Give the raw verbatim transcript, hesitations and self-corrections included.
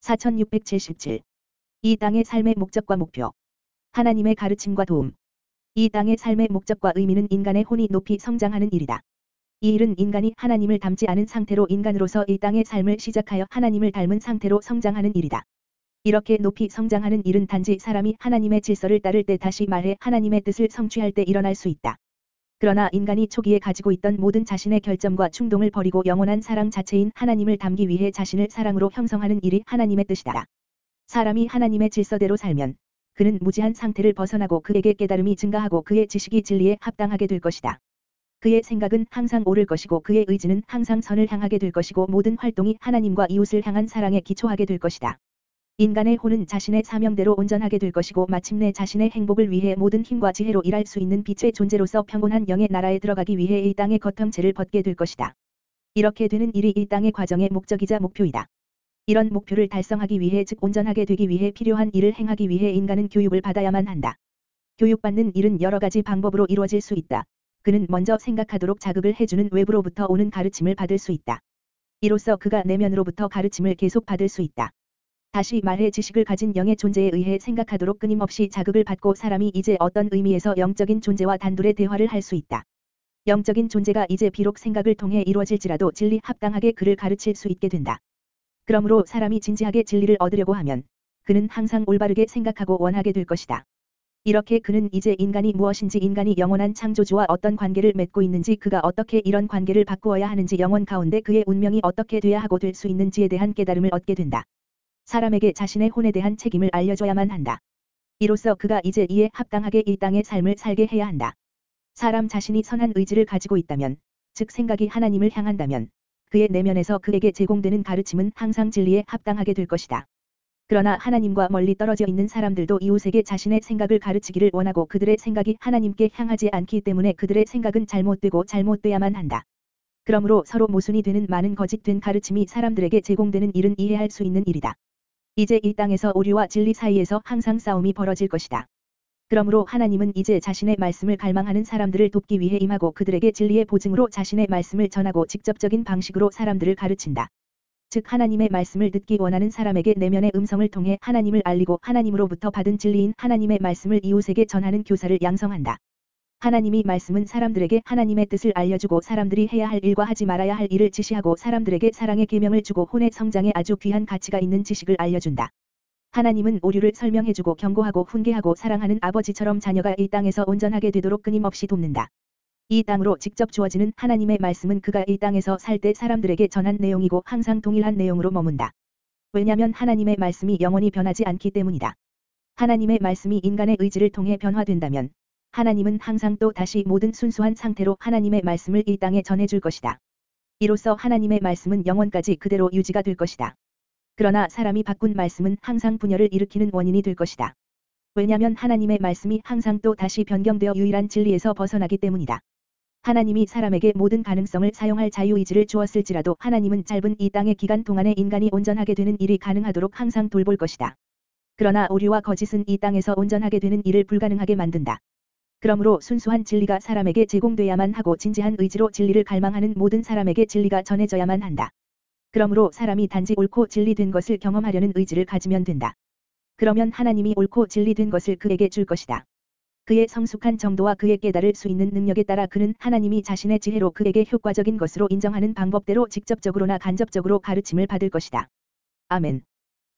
사천육백칠십칠. 이 땅의 삶의 목적과 목표. 하나님의 가르침과 도움. 이 땅의 삶의 목적과 의미는 인간의 혼이 높이 성장하는 일이다. 이 일은 인간이 하나님을 닮지 않은 상태로 인간으로서 이 땅의 삶을 시작하여 하나님을 닮은 상태로 성장하는 일이다. 이렇게 높이 성장하는 일은 단지 사람이 하나님의 질서를 따를 때, 다시 말해 하나님의 뜻을 성취할 때 일어날 수 있다. 그러나 인간이 초기에 가지고 있던 모든 자신의 결점과 충동을 버리고 영원한 사랑 자체인 하나님을 닮기 위해 자신을 사랑으로 형성하는 일이 하나님의 뜻이다. 사람이 하나님의 질서대로 살면 그는 무지한 상태를 벗어나고 그에게 깨달음이 증가하고 그의 지식이 진리에 합당하게 될 것이다. 그의 생각은 항상 옳을 것이고 그의 의지는 항상 선을 향하게 될 것이고 모든 활동이 하나님과 이웃을 향한 사랑에 기초하게 될 것이다. 인간의 혼은 자신의 사명대로 온전하게 될 것이고 마침내 자신의 행복을 위해 모든 힘과 지혜로 일할 수 있는 빛의 존재로서 평온한 영의 나라에 들어가기 위해 이 땅의 겉형체를 벗게 될 것이다. 이렇게 되는 일이 이 땅의 과정의 목적이자 목표이다. 이런 목표를 달성하기 위해, 즉 온전하게 되기 위해 필요한 일을 행하기 위해 인간은 교육을 받아야만 한다. 교육받는 일은 여러 가지 방법으로 이루어질 수 있다. 그는 먼저 생각하도록 자극을 해주는 외부로부터 오는 가르침을 받을 수 있다. 이로써 그가 내면으로부터 가르침을 계속 받을 수 있다. 다시 말해 지식을 가진 영의 존재에 의해 생각하도록 끊임없이 자극을 받고 사람이 이제 어떤 의미에서 영적인 존재와 단둘의 대화를 할 수 있다. 영적인 존재가 이제 비록 생각을 통해 이루어질지라도 진리 합당하게 그를 가르칠 수 있게 된다. 그러므로 사람이 진지하게 진리를 얻으려고 하면 그는 항상 올바르게 생각하고 원하게 될 것이다. 이렇게 그는 이제 인간이 무엇인지, 인간이 영원한 창조주와 어떤 관계를 맺고 있는지, 그가 어떻게 이런 관계를 바꾸어야 하는지, 영원 가운데 그의 운명이 어떻게 돼야 하고 될 수 있는지에 대한 깨달음을 얻게 된다. 사람에게 자신의 혼에 대한 책임을 알려줘야만 한다. 이로써 그가 이제 이에 합당하게 이 땅의 삶을 살게 해야 한다. 사람 자신이 선한 의지를 가지고 있다면, 즉 생각이 하나님을 향한다면 그의 내면에서 그에게 제공되는 가르침은 항상 진리에 합당하게 될 것이다. 그러나 하나님과 멀리 떨어져 있는 사람들도 이웃에게 자신의 생각을 가르치기를 원하고 그들의 생각이 하나님께 향하지 않기 때문에 그들의 생각은 잘못되고 잘못돼야만 한다. 그러므로 서로 모순이 되는 많은 거짓된 가르침이 사람들에게 제공되는 일은 이해할 수 있는 일이다. 이제 이 땅에서 오류와 진리 사이에서 항상 싸움이 벌어질 것이다. 그러므로 하나님은 이제 자신의 말씀을 갈망하는 사람들을 돕기 위해 임하고 그들에게 진리의 보증으로 자신의 말씀을 전하고 직접적인 방식으로 사람들을 가르친다. 즉 하나님의 말씀을 듣기 원하는 사람에게 내면의 음성을 통해 하나님을 알리고 하나님으로부터 받은 진리인 하나님의 말씀을 이웃에게 전하는 교사를 양성한다. 하나님이 말씀은 사람들에게 하나님의 뜻을 알려주고 사람들이 해야 할 일과 하지 말아야 할 일을 지시하고 사람들에게 사랑의 계명을 주고 혼의 성장에 아주 귀한 가치가 있는 지식을 알려준다. 하나님은 오류를 설명해주고 경고하고 훈계하고 사랑하는 아버지처럼 자녀가 이 땅에서 온전하게 되도록 끊임없이 돕는다. 이 땅으로 직접 주어지는 하나님의 말씀은 그가 이 땅에서 살 때 사람들에게 전한 내용이고 항상 동일한 내용으로 머문다. 왜냐하면 하나님의 말씀이 영원히 변하지 않기 때문이다. 하나님의 말씀이 인간의 의지를 통해 변화된다면 하나님은 항상 또 다시 모든 순수한 상태로 하나님의 말씀을 이 땅에 전해줄 것이다. 이로써 하나님의 말씀은 영원까지 그대로 유지가 될 것이다. 그러나 사람이 바꾼 말씀은 항상 분열을 일으키는 원인이 될 것이다. 왜냐하면 하나님의 말씀이 항상 또 다시 변경되어 유일한 진리에서 벗어나기 때문이다. 하나님이 사람에게 모든 가능성을 사용할 자유의지를 주었을지라도 하나님은 짧은 이 땅의 기간 동안에 인간이 온전하게 되는 일이 가능하도록 항상 돌볼 것이다. 그러나 오류와 거짓은 이 땅에서 온전하게 되는 일을 불가능하게 만든다. 그러므로 순수한 진리가 사람에게 제공돼야만 하고 진지한 의지로 진리를 갈망하는 모든 사람에게 진리가 전해져야만 한다. 그러므로 사람이 단지 옳고 진리된 것을 경험하려는 의지를 가지면 된다. 그러면 하나님이 옳고 진리된 것을 그에게 줄 것이다. 그의 성숙한 정도와 그의 깨달을 수 있는 능력에 따라 그는 하나님이 자신의 지혜로 그에게 효과적인 것으로 인정하는 방법대로 직접적으로나 간접적으로 가르침을 받을 것이다. 아멘.